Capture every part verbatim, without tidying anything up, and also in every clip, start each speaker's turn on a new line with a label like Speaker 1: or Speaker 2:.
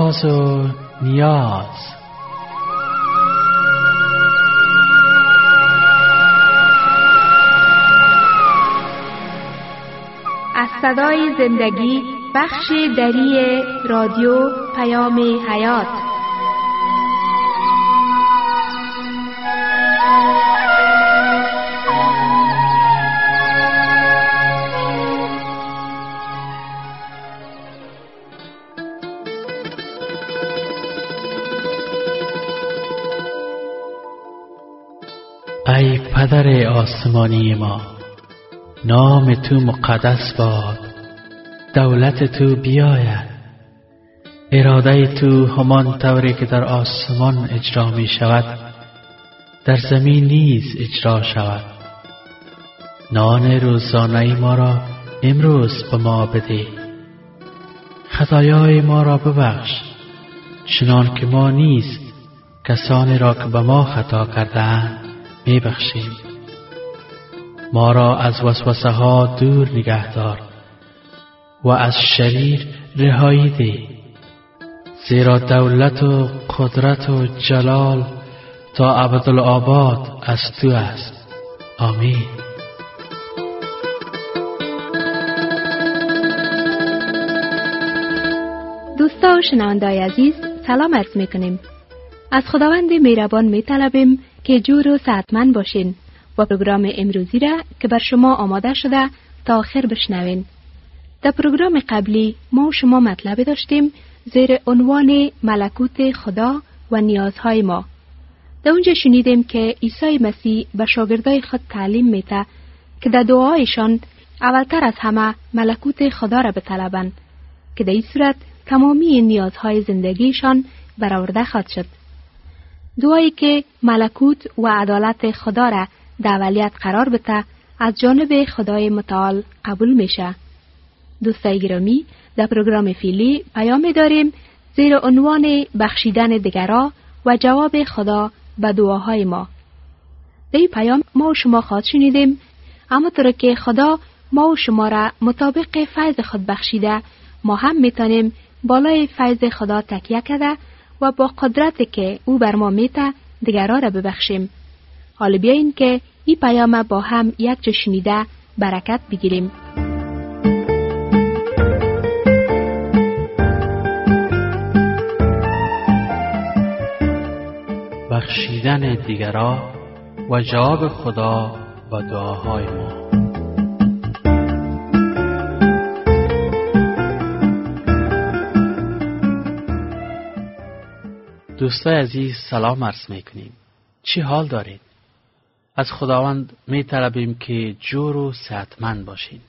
Speaker 1: راز و نیاز.
Speaker 2: از صدای زندگی، بخش دری رادیو پیام حیات.
Speaker 1: ای پدر آسمانی ما، نام تو مقدس باد، دولت تو بیاید، اراده تو همان طوری که در آسمان اجرا می شود در زمین نیز اجرا شود. نان روزانه ما را امروز به ما بده، خطایای ما را ببخش چنان که ما نیز کسانی را که به ما خطا کرده‌اند می بخشیم. ما را از وسوسه ها دور نگه دار و از شریر رهایی ده، زیرا دولت و قدرت و جلال تا ابدالآباد از تو است. آمین.
Speaker 2: دوستا و شنوندای عزیز، سلام عرض می کنیم. از خداوند مهربان می طلبیم که جور و صحتمند باشین و پروگرام امروزی را که بر شما آماده شده تا آخر بشنوین. در پروگرام قبلی ما و شما مطلب داشتیم زیر عنوان ملکوت خدا و نیازهای ما. در اونجا شنیدیم که عیسی مسیح به شاگردای خود تعلیم میده که در دعایشان اولتر از همه ملکوت خدا را بطلبند که در این صورت تمامی نیازهای زندگیشان برآورده خواهد شد. دعایی که ملکوت و عدالت خدا را در اولیت قرار بده از جانب خدای متعال قبول میشه. دوستای گرامی، در پروگرام فعلی پیام داریم زیر عنوان بخشیدن دیگران و جواب خدا به دعاهای ما. در این پیام ما و شما خواهد شنیدیم اما طور که خدا ما و شما را مطابق فیض خود بخشیده، ما هم میتونیم بالای فیض خدا تکیه کرده و با قدرتی که او بر ما میده دیگران را ببخشیم. حالا بیایید که این پیام با هم یک جا شنیده برکت بگیریم.
Speaker 1: بخشیدن دیگران و جواب خدا و دعاهای ما. دوستای عزیز، سلام عرض میکنیم. چی حال دارید؟ از خداوند میطلبیم که جور و صحتمند باشین.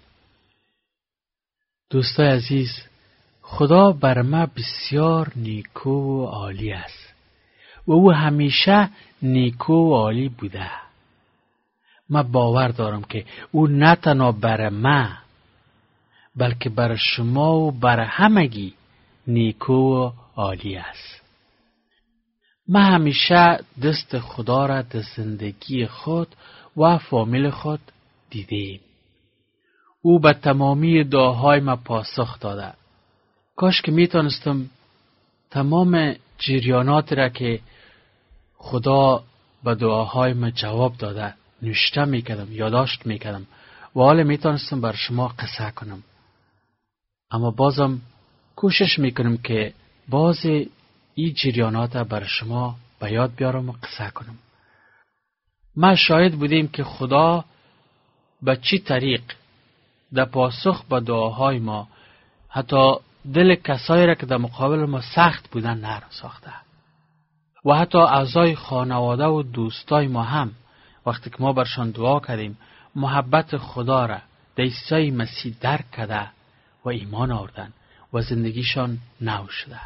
Speaker 1: دوستای عزیز، خدا بر ما بسیار نیکو و عالی است و او همیشه نیکو و عالی بوده. من باور دارم که او نه تنها بر ما بلکه بر شما و بر همگی نیکو و عالی است. من همیشه دست خدا را در زندگی خود و فامیل خود دیدیم. او به تمامی دعاهای ما پاسخ داده. کاش که میتونستم تمام جریانات را که خدا به دعاهای ما جواب داده نوشته میکردم، یادداشت میکردم و حالا میتونستم بر شما قصه کنم. اما بازم کوشش میکنم که باز این جریانات بر شما به یاد بیارم و قصه کنم. ما شاهد بودیم که خدا به چی طریق در پاسخ به دعاهای ما حتی دل کسایی را که در مقابل ما سخت بودن نرم ساخته و حتی اعضای خانواده و دوستای ما هم وقتی که ما برشان دعا کردیم محبت خدا را در عیسی مسیح درک کرده و ایمان آوردن و زندگیشان نو شده.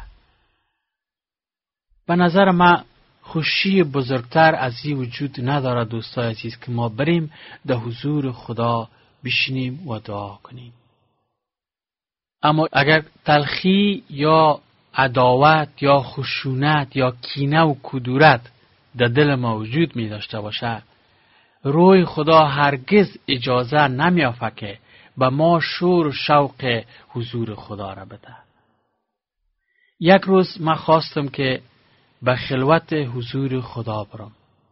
Speaker 1: به نظر من خوشی بزرگتر از این وجود نداره دوستای عزیز که ما بریم در حضور خدا بشینیم و دعا کنیم. اما اگر تلخی یا عداوت یا خشونت یا کینه و کدورت در دل ما وجود می داشته باشه، روح خدا هرگز اجازه نمیافه که به ما شور و شوق حضور خدا را بده. یک روز من خواستم که به خلوت حضور خدا برم.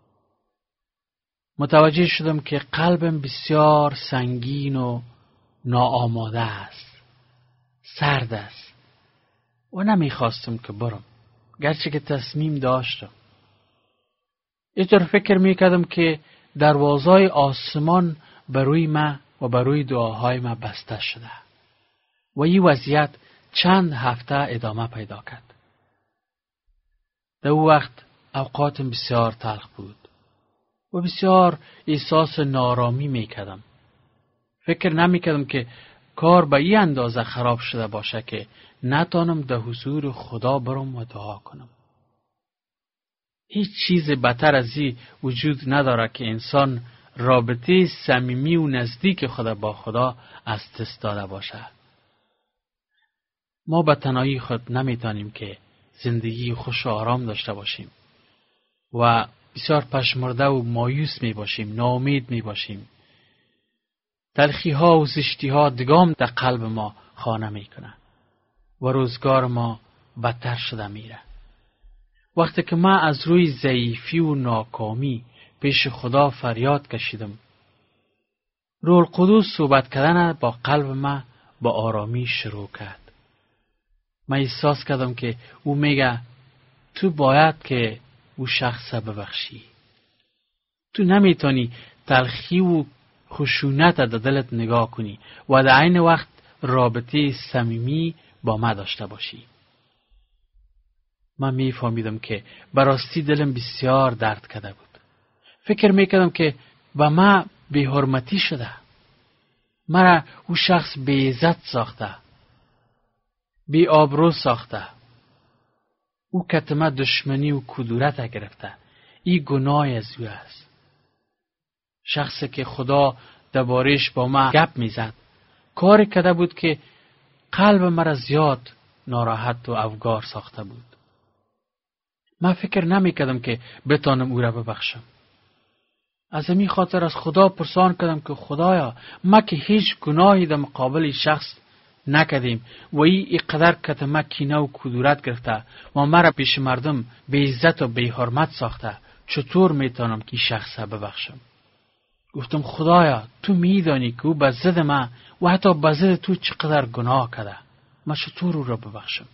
Speaker 1: متوجه شدم که قلبم بسیار سنگین و ناآماده است، سرد است و نمیخواستم که برم، گرچه که تصمیم داشتم. اینطور فکر میکردم که دروازهای آسمان بروی من و بروی دعاهای من بسته شده و این وضعیت چند هفته ادامه پیدا کرد. در او وقت اوقاتم بسیار تلخ بود و بسیار احساس نارامی میکردم. فکر نمیکردم که کار به این اندازه خراب شده باشه که نتانم در حضور خدا برم و دعا کنم. هیچ چیز بدتر از این وجود نداره که انسان رابطه صمیمی و نزدیک خدا با خدا از دست داده باشه. ما به تنهایی خود نمیتونیم که زندگی خوش و آرام داشته باشیم و بسیار پشمرده و مایوس می باشیم، ناامید می باشیم. تلخی ها و زشتی ها دگام در قلب ما خانه می کنه و روزگار ما بدتر شده میره. وقتی که من از روی ضعیفی و ناکامی پیش خدا فریاد کشیدم، روح القدس صحبت کردن با قلب من با آرامی شروع کرد. من احساس کردم که او میگه تو باید که او شخص ببخشی. تو نمیتونی تلخی و خشونت در دلت نگاه کنی و در عین وقت رابطه صمیمی با من داشته باشی. من میفهمیدم که براستی دلم بسیار درد کرده بود. فکر میکردم که با من بی حرمتی شده. مرا او شخص بی عزت ساخته، بی آبرو ساخته. او کتمه دشمنی و کدورت گرفته. این گناه از او است. شخصی که خدا دربارش با من گپ میزد کاری کرده بود که قلب مرا زیاد ناراحت و افگار ساخته بود. من فکر نمیکردم که بتانم او را ببخشم. از همین خاطر از خدا پرسان کردم که خدایا، ما که هیچ گناهی در مقابل شخص نکردیم و ای اینقدر کتمه کینه و کدورت گرفته و مرا پیش مردم به عزت و به حرمت ساخته، چطور میتونم که شخص ببخشم؟ گفتم خدایا، تو میدانی که او به ضد من و حتی به ضد تو چقدر گناه کرده، من چطور او را ببخشم؟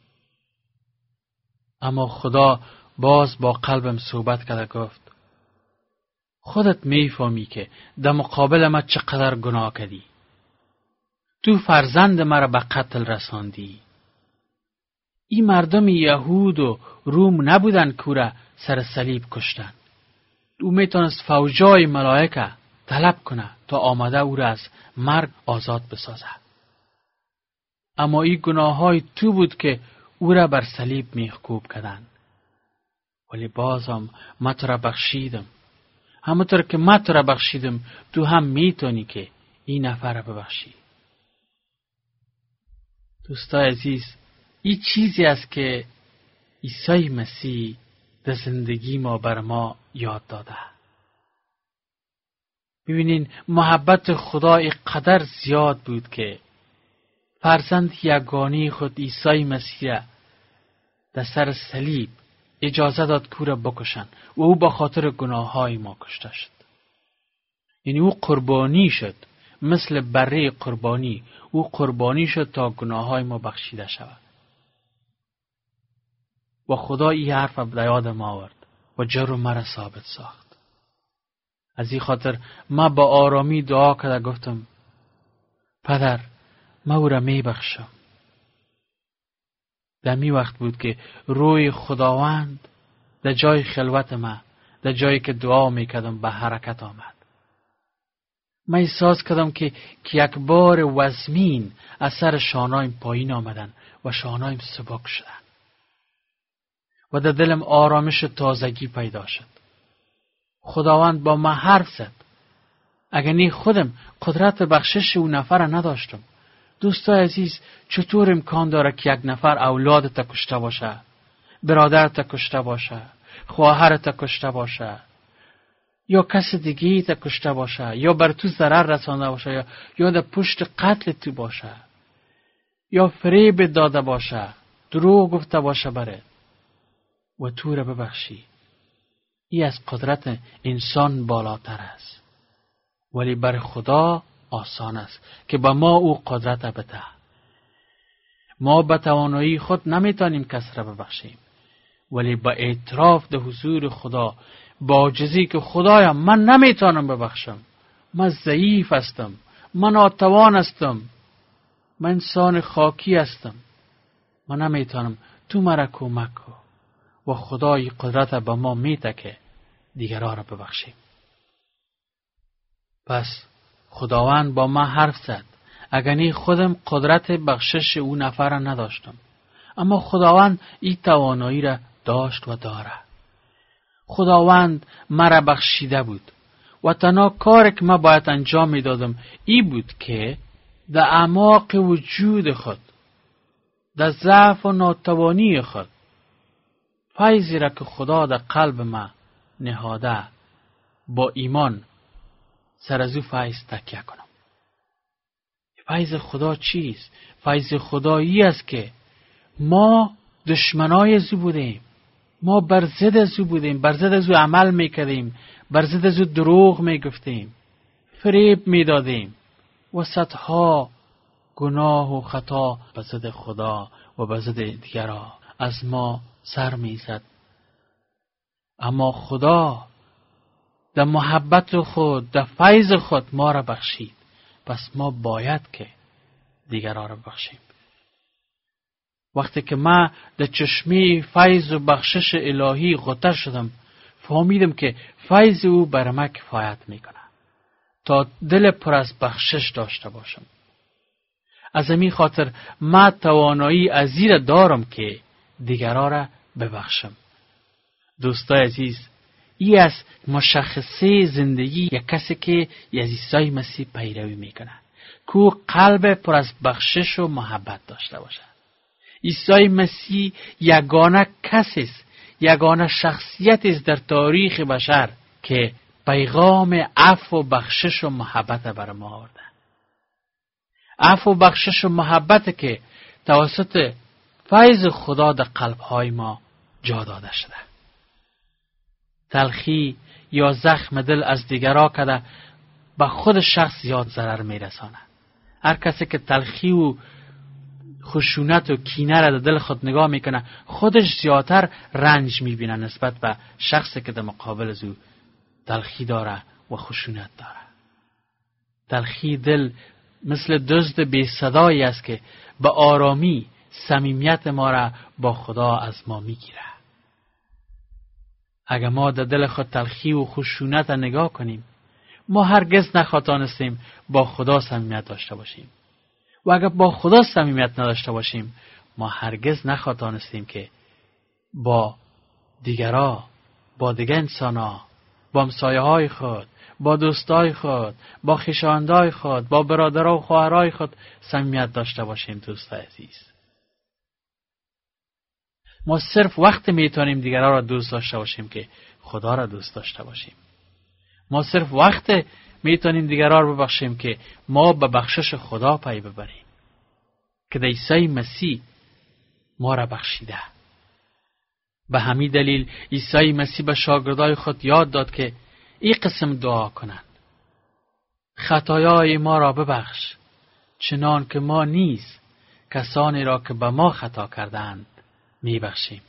Speaker 1: اما خدا باز با قلبم صحبت کرده، گفت خودت میفهمی که در مقابل من چقدر گناه کردی. تو فرزند مرا به قتل رساندی. این مردم یهود و روم نبودن که او را سر صلیب کشتن. او میتونست فوجای ملائکه طلب کنه تا آمده او را از مرگ آزاد بسازه. اما این گناه های تو بود که او را بر صلیب میخکوب کردن. ولی بازم من تو را بخشیدم. همونطور که من تو را بخشیدم، تو هم میتونی که این نفر را ببخشی. دوستای عزیز، این چیزی است که عیسی مسیح در زندگی ما بر ما یاد داده. ببینین، محبت خدا اینقدر زیاد بود که فرزند یگانه خود عیسی مسیح در سر صلیب اجازه داد که او را بکشن و او به خاطر گناههای ما کشته شد. یعنی او قربانی شد، مثل بره قربانی او قربانی شد تا گناههای ما بخشیده شود. و خدا این حرف به یاد ما آورد و جرم مرا ثابت ساخت. از این خاطر ما با آرامی دعا کرده گفتم پدر، ما او را می بخشم. در می وقت بود که روی خداوند در جای خلوت ما، در جایی که دعا می کردم، به حرکت آمد. من احساس کردم که یک بار وزمین از سر شانهایم پایین آمدن و شانهایم سبک شدن و در دلم آرامش تازگی پیدا شد. خداوند با من حرف زد. اگر نی خودم قدرت بخشش او نفر نداشتم، دوستای عزیز، چطور امکان داره که یک نفر اولادت کشته باشه، برادرت کشته باشه، خواهرت کشته باشه، یا کس دیگه تا کشته باشه، یا بر تو ضرر رسانده باشه، یا یا در پشت قتل تو باشه، یا فریب داده باشه، دروغ گفته باشه بره و تو را ببخشی. این از قدرت انسان بالاتر است، ولی بر خدا آسان است که به ما او قدرت بده. ما به توانایی خود نمیتونیم کس را ببخشیم، ولی با اعتراف در حضور خدا، با عاجزی که خدایا من نمیتونم ببخشم، من ضعیف هستم، من ناتوان هستم، من انسان خاکی هستم، من نمیتونم، تو مرا کمک کن. و خدای قدرت به ما میده که دیگران را ببخشیم. پس خداوند با ما حرف زد. اگر نی خودم قدرت بخشش او نفر را نداشتم، اما خداوند این توانایی را داشت و داره. خداوند مرا بخشیده بود و تنها کاری که من باید انجام میدادم ای بود که در اعماق وجود خود، در ضعف و ناتوانی خود، فیضی را که خدا در قلب من نهاده با ایمان سر از او فیض تکیه کنم. فیض خدا چیست؟ فیض خدا ای است که ما دشمنای از او بودیم، ما بر ضد از او بودیم، بر ضد از او عمل میکردیم، بر ضد از او دروغ میگفتیم، فریب میدادیم و صدها گناه و خطا به ضد خدا و به ضد دیگران از ما سر میزد. اما خدا در محبت خود، در فیض خود ما را بخشید. پس ما باید که دیگران را بخشیم. وقتی که من در چشمه فیض و بخشش الهی غوطه شدم، فهمیدم که فیض او بر من کفایت میکنه تا دل پر از بخشش داشته باشم. از همین خاطر من توانایی ازیر دارم که دیگران را ببخشم. دوستای عزیز، این است مشخصه زندگی یک کسی که از عیسی مسیح پیروی میکنه، که قلب پر از بخشش و محبت داشته باشه. عیسی مسیح یگانه کسی است، یگانه شخصیت است در تاریخ بشر که پیغام عفو و بخشش و محبت بر ما آورده. عفو و بخشش و محبت که توسط فیض خدا در قلب‌های ما جا داده شده. تلخی یا زخم دل از دیگران کده به خود شخص زیاد ضرر میرسانه. هر کسی که تلخی و خشونت و کینه را در دل خود نگاه میکنه، خودش زیادتر رنج میبینه نسبت به شخصی که در مقابل از او تلخی داره و خشونت داره. تلخی دل مثل دزد بی صدایی است که به آرامی صمیمیت ما را با خدا از ما میگیره. اگر ما در دل خود تلخی و خشونت را نگاه کنیم، ما هرگز نخوانستیم با خدا صمیمیت داشته باشیم. و اگر با خدا صمیمیت نداشته باشیم، ما هرگز نخوانستیم که با دیگران، با دیگر انسانا، با همسایه‌های خود، با دوستای خود، با خویشاوندای خود، با برادرها و خواهرای خود صمیمیت داشته باشیم. دوستای عزیز، ما صرف وقت میتونیم دیگران را دوست داشته باشیم که خدا را دوست داشته باشیم. ما صرف وقت میتونیم دیگران را ببخشیم که ما به بخشش خدا پی ببریم که در عیسی مسیح ما را بخشیده. به همین دلیل عیسی مسیح به شاگردای خود یاد داد که این قسم دعا کنند: خطایای ما را ببخش چنان که ما نیز کسانی را که به ما خطا کردند میبخشیم.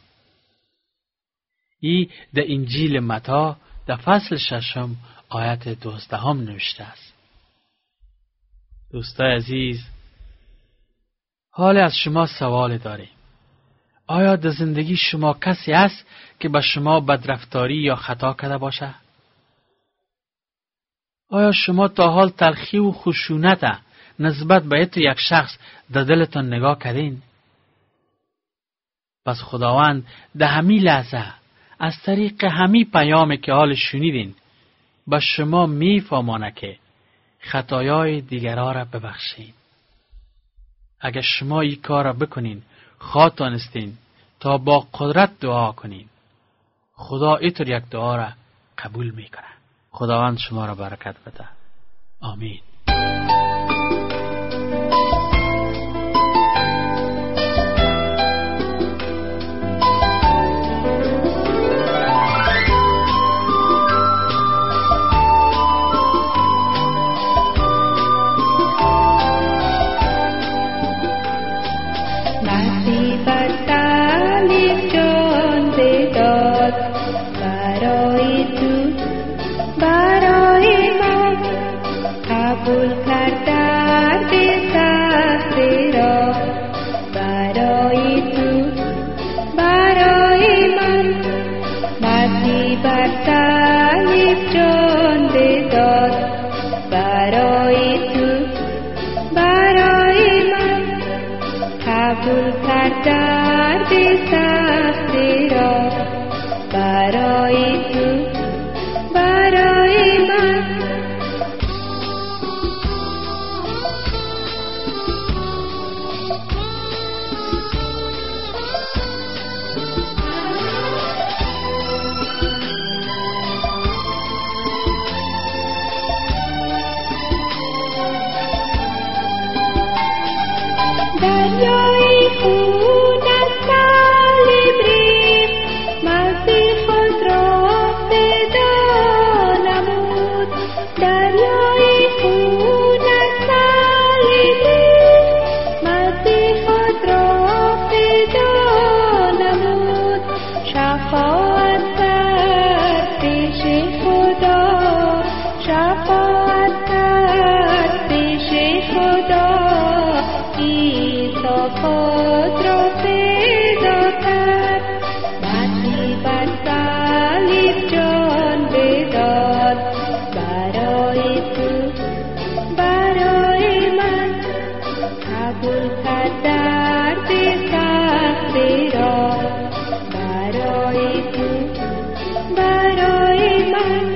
Speaker 1: این در انجیل متی در فصل ششم آیت دوازدهم نوشته است. دوستای عزیز، حال از شما سوال داریم. آیا در زندگی شما کسی است که به شما بدرفتاری یا خطا کرده باشه؟ آیا شما تا حال تلخی و خشونت نسبت به یک شخص در دلتان نگاه کردین؟ پس خداوند در همین لحظه از طریق همین پیامی که حال شنیدین به شما میفهمانه که خطایای دیگران را ببخشید. اگر شما این کار را بکنین، خواهانستین تا با قدرت دعا کنین، خدا اینطور یک دعا را قبول میکنه. خداوند شما را برکت بده. آمین.
Speaker 3: مسیح بر صلیب جان بداد، برای تو برای من قبول کرد درد سختی را، برای تو برای من. دریای خون از صلیب ریخت، مسیح خود را فدا نمود. دریای خون از صلیب ریخت، مسیح خود را فدا نمود. شفاعت کرد پیش خدا، شفاعت کرد پیش خدا. خود را فدا کرد، مسیح بر صلیب جان بداد، برای تو برای من قبول کرد درد سختی را، برای تو برای من.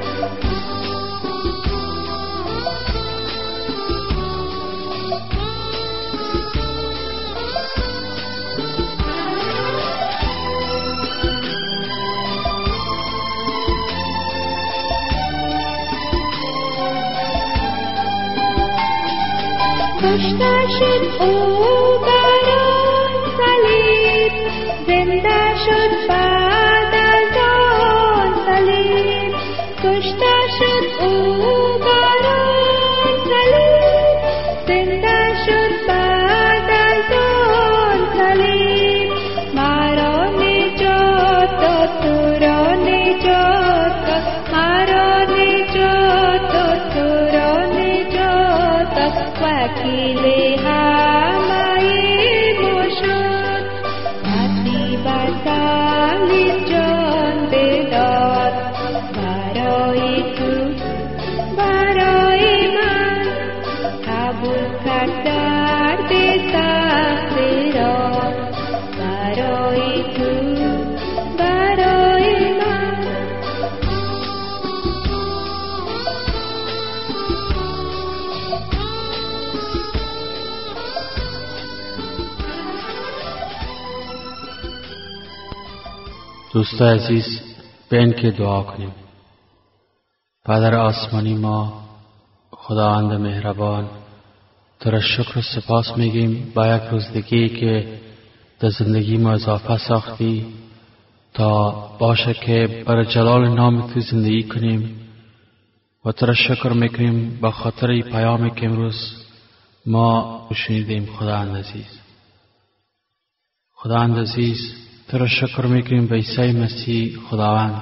Speaker 3: کشته شد او بر آن صلیب، زنده شد بعد از آن صلیب. کشته شد او بر آن صلیب، زنده شد بعد از آن صلیب. مرا نجات داد، تو را نجات داد، مرا نجات داد، تو را نجات داد. وکیل همه ما شد، مسیح بر صلیب جان بداد، برای تو برای من قبول کرد درد سختی را، برای تو برای من.
Speaker 1: دوست عزیز، بین که دعا کنیم. پدر آسمانی، ما خداوند مهربان، تو را شکر و سپاس میگیم با یک روز دیگه که در زندگی ما اضافه ساختی تا باشه که برای جلال نام تو زندگی کنیم، و تو را شکر میکنیم با خاطر این پیامی که امروز ما شنیدیم. خداوند عزیز، خداوند عزیز، تو را شکر میکنیم به عیسی مسیح خداوند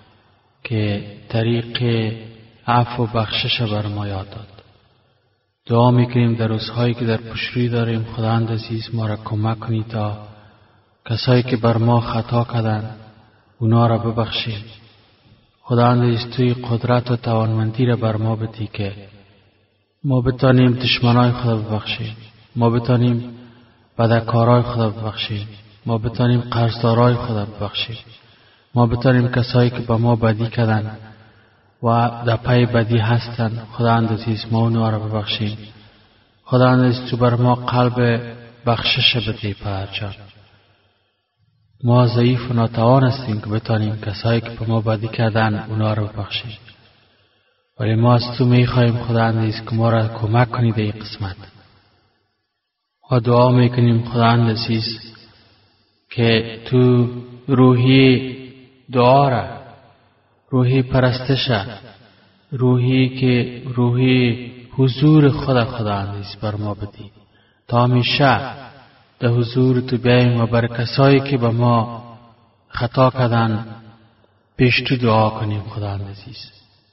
Speaker 1: که طریق عفو و بخشش بر ما یاد داد. دعا میکنیم در روزهایی که در پشتروی داریم، خداوند عزیز ما را کمک کنی تا کسایی که بر ما خطا کردند اونا را ببخشیم. خداوند عزیز، توی قدرت و توانمندی را بر ما بدی که ما بتانیم دشمنای خدا ببخشیم، ما بتانیم بدکارای خدا ببخشیم، ما بتانیم قرضدارای خدا ببخشیم، ما بتانیم کسایی که به ما بدی کردن و در پای بدی هستن، خداوند عزیز ما اونها را ببخشیم. خداوند عزیز تو بر ما قلب بخشش بدی پدرجان. ما ضعیف و ناتوان هستیم که بتانیم کسایی که به ما بدی کردن اونها را ببخشیم، ولی ما از تو میخواهیم خداوند عزیز که ما را کمک کنی در این قسمت. و دعا میکنیم خداوند عزیز که تو روحی دعا را، روحی پرستش، روحی که روحی حضور خدا خداوند عزیز بر ما بدی تا همیشه در حضور تو بیاییم و بر کسایی که به ما خطا کردن پیش تو دعا کنیم. خداوند عزیز،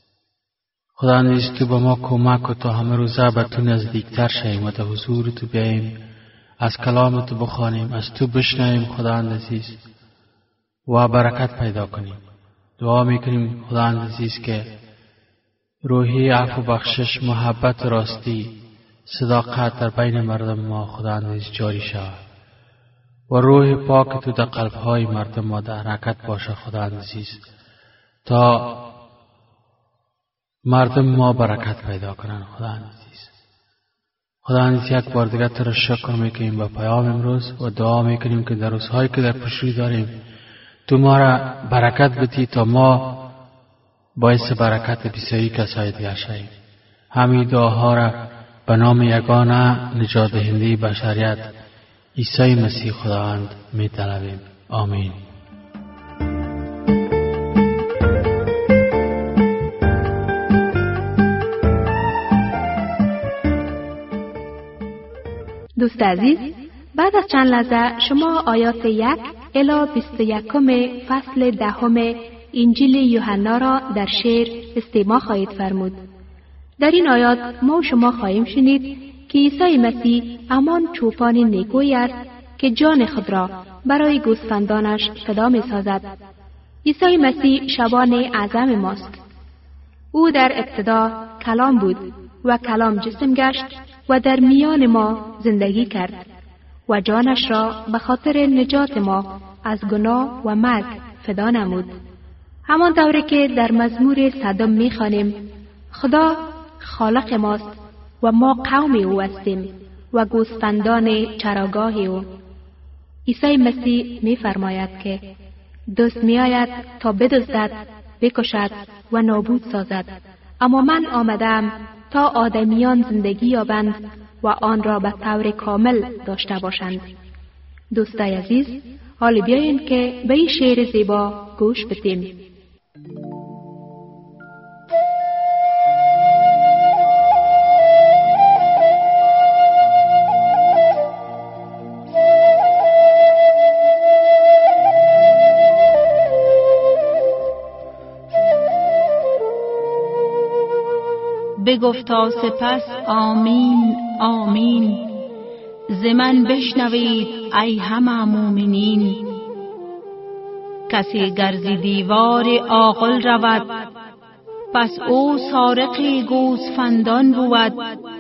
Speaker 1: خداوند عزیز تو به ما کمک و تا همه روزه به تو نزدیکتر شویم و در حضور تو بیاییم، از کلام تو بخوانیم، از تو بشنویم خداوند عزیز و برکت پیدا کنیم. دعا میکنیم خداوند عزیز که روحی عفو بخشش، محبت و راستی، صداقت در بین مردم ما خداوند عزیز جاری شود و روح پاک تو در قلب‌های مردم ما در حرکت باشه خداوند عزیز، تا مردم ما برکت پیدا کنند خداوند عزیز. خداوند عزیز یک بار دیگر تو را شکر میکنیم به پیام امروز و دعا میکنیم که در روزهایی که در پیش روی داریم تو ما را برکت بدی تا ما باعث برکت بسیاری کسای دیگر شویم. همین دعاها را به نام یگانه نجات دهنده بشریت عیسی مسیح خداوند می‌طلبیم. آمین.
Speaker 2: دوست عزیز، بعد از چند لحظه شما آیات یک الی بیست و یکم فصل دهم انجیل یوحنا را در شعر استماع خواهید فرمود. در این آیات ما شما خواهیم شنید که عیسی مسیح همان چوپان نیکویی است که جان خود را برای گوسفندانش فدا می سازد. عیسی مسیح شبان اعظم ماست. او در ابتدا کلام بود و کلام جسم گشت و در میان ما زندگی کرد و جانش را به خاطر نجات ما از گناه و مرگ فدا نمود. همان طوری که در مزمور صدم می‌خوانیم: خدا خالق ماست و ما قوم او هستیم و گوسفندان چراگاه او. عیسی مسیح می‌فرماید که دزد می‌آید تا بدزدد، بکشد و نابود سازد، اما من آمدم تا آدمیان زندگی یابند و آن را به طور کامل داشته باشند. دوستای عزیز، حال بیایید که به این شعر زیبا گوش بدیم.
Speaker 4: بگفتا سپس آمین آمین، ز من بشنوید ای همه مؤمنین. کسی گر ز دیوار عاقل رود، پس او سارق گوسفندان بود.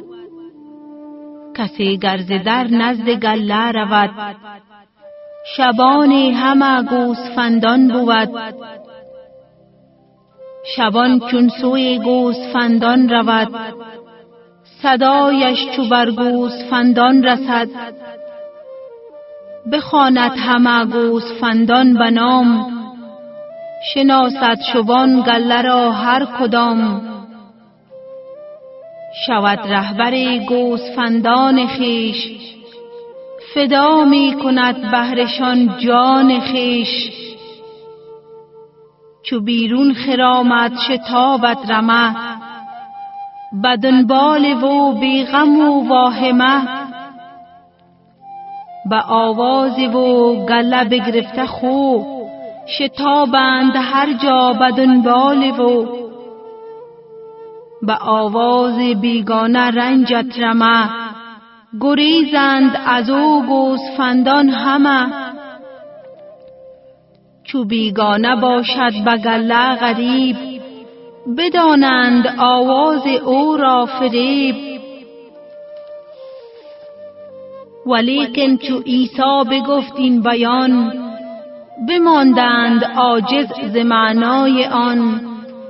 Speaker 4: کسی گر ز در نزد گله رود، شبان همه گوسفندان بود. شبان چون سوی گوسفندان رود، صدایش چو بر گوسفندان رسد. بخواند همه گوسفندان به نام، شناسد شبان گله را هر کدام. شود رهبر گوسفندان خیش، فدا می کند بهرشان جان خیش. چو بیرون خرامد شتابت رمه، به دنبال و بی غم و واهمه. به آواز و گله بگرفته خو، شتابند هر جا به دنبال و. به آواز بیگانه رنجت رمه، گریزند از او گوسفندان همه. چو بیگانه باشد به گله غریب، بدانند آواز او را فریب. ولیکن چو عیسی بگفت این بیان، بماندند عاجز ز معنای آن.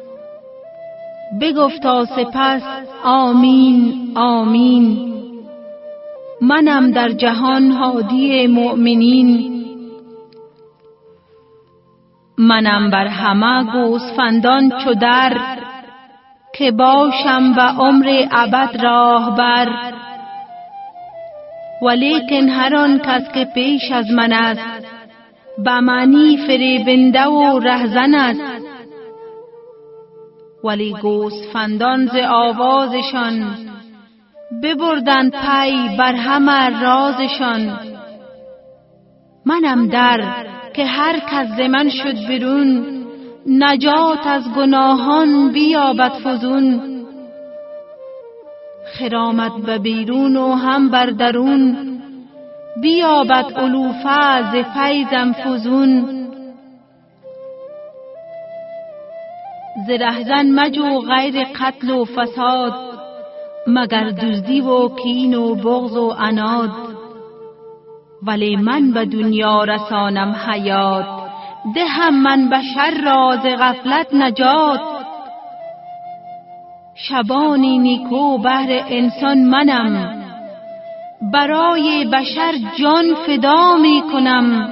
Speaker 4: بگفتا سپس آمین آمین، منم در جهان هادی مؤمنین. منم بر همه گوسفندان چو در، که باشم به عمر ابد راهبر. ولیکن هر آن کس که پیش از من است، به معنی فریبنده و رهزن است. ولی گوسفندان ز آوازشان، ببردند پی بر همه رازشان. منم در که هر کس ز من شد بیرون، نجات از گناهان بیابد فزون. خرامت به بیرون و هم بر درون، بیابد علوفه ز فیضم فزون. ز رهزن مجو غیر قتل و فساد، مگر دزدی و کین و بغض و عناد. ولی من به دنیا رسانم حیات، دهم من بشر را ز غفلت نجات. شبانی نیکو بهر انسان منم، برای بشر جان فدا می کنم.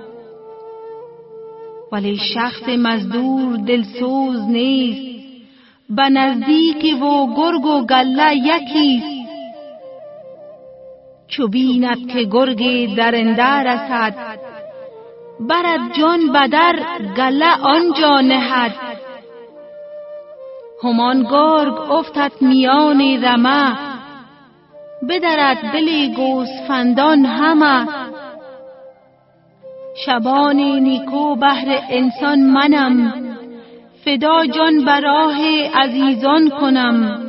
Speaker 4: ولی شخص مزدور دلسوز نیست، به نزدیک و گرگ و گله یکیست. چو بیند که گرگ درنده رسد، برد جان بدر گله آنجا نهد. همان گرگ افتد میان رمه، بدرد دل گوسفندان همه. شبان نیکو بهر انسان منم، فدا جان براه عزیزان کنم.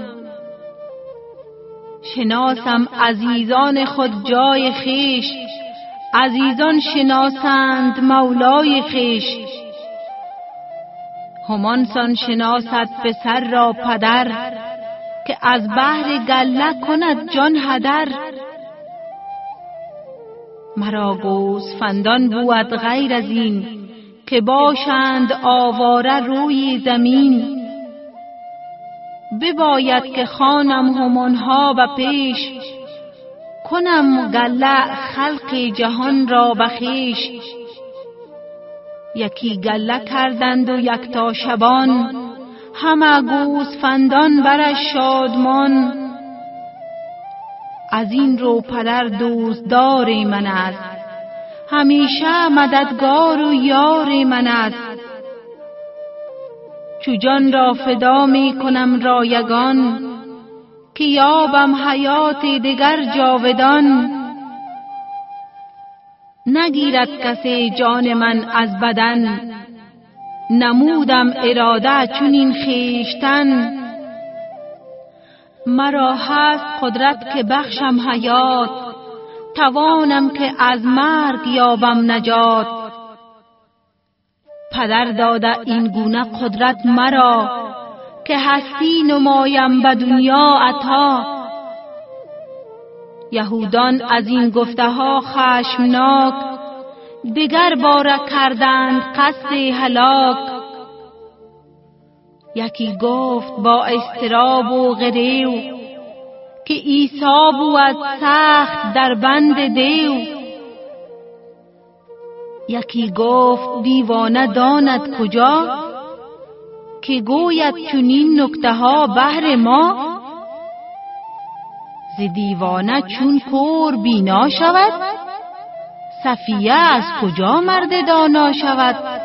Speaker 4: شناسم عزیزان خود جای خیش، عزیزان شناسند مولای خیش. همانسان شناسد پسر را پدر، که از بهر گله کند جان هدر. مرا گوسفندان بود غیر از این، که باشند آواره روی زمین. بباید که خوانم همانها به پیش، کنم گله خلق جهان را بخیش. یکی گله کردند و یکتا شبان، همه گوسفندان برش شادمان. از این رو پدر دوستدار من است، همیشه مددگار و یار من است. چو جان را فدا می کنم رایگان، که یابم حیات دگر جاودان. نگیرد کسی جان من از بدن، نمودم اراده چنین خویشتن. مرا هست قدرت که بخشم حیات، توانم که از مرگ یابم نجات. پدر داده این گونه قدرت مرا، که هستی نمایم به دنیا عطا. یهودان از این گفته ها خشمناک، دگر باره کردند قصد هلاک. یکی گفت با اضطراب و غریو، که عیسی بود سخت در بند دیو. یکی گفت دیوانه داند کجا، که گوید چنین نکته ها بهر ما. ز دیوانه چون کور بینا شود، صفیه از کجا مرد دانا شود.